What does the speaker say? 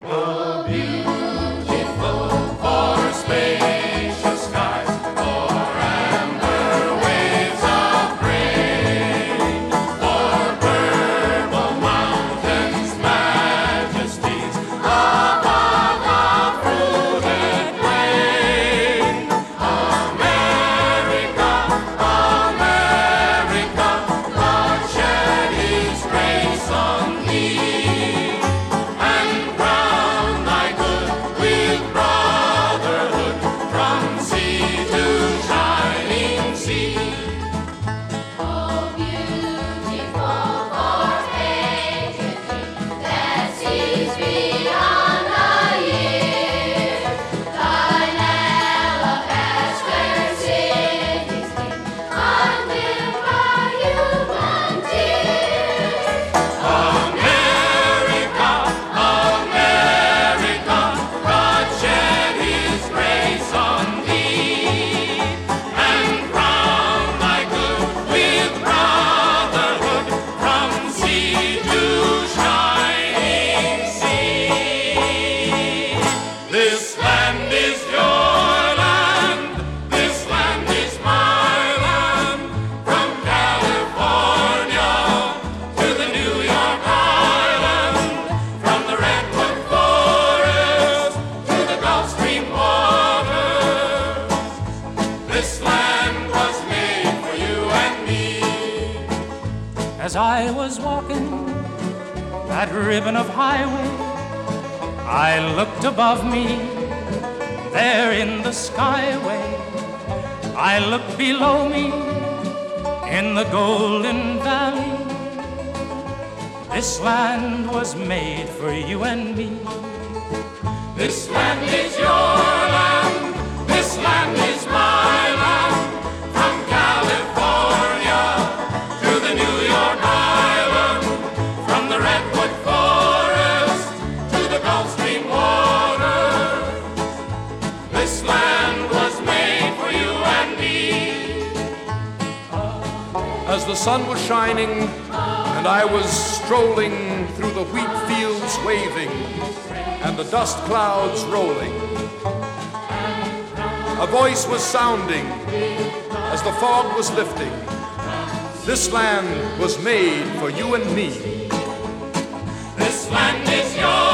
Oh, beautiful for spacious skies, for amber waves of grain, for purple mountains' majesties above the fruited plain. America, America, God shed His grace on thee, and crown thy good with brotherhood from sea to shining sea. Oh, beautiful for pageantry that sees beyond the year. Thine alabaster cities keep unlit by human tears. America, America, God shed His grace on thee, and crown thy good with brotherhood from sea to shining sea. This land is your land, this land is my land, from California to the New York Island, from the Redwood Forest to the Gulf Stream waters. This land was made for you and me. As I was walking that ribbon of highway, I looked above me, there in the skyway. I looked below me, in the Golden Valley. This land was made for you and me. This land is your land, this land is my land, from California to the New York Island, from the Redwood Forest to the Gulf Stream water. This land was made for you and me. As the sun was shining and I was strolling through the wheat fields waving and the dust clouds rolling, a voice was sounding as the fog was lifting. This land was made for you and me. This land is yours.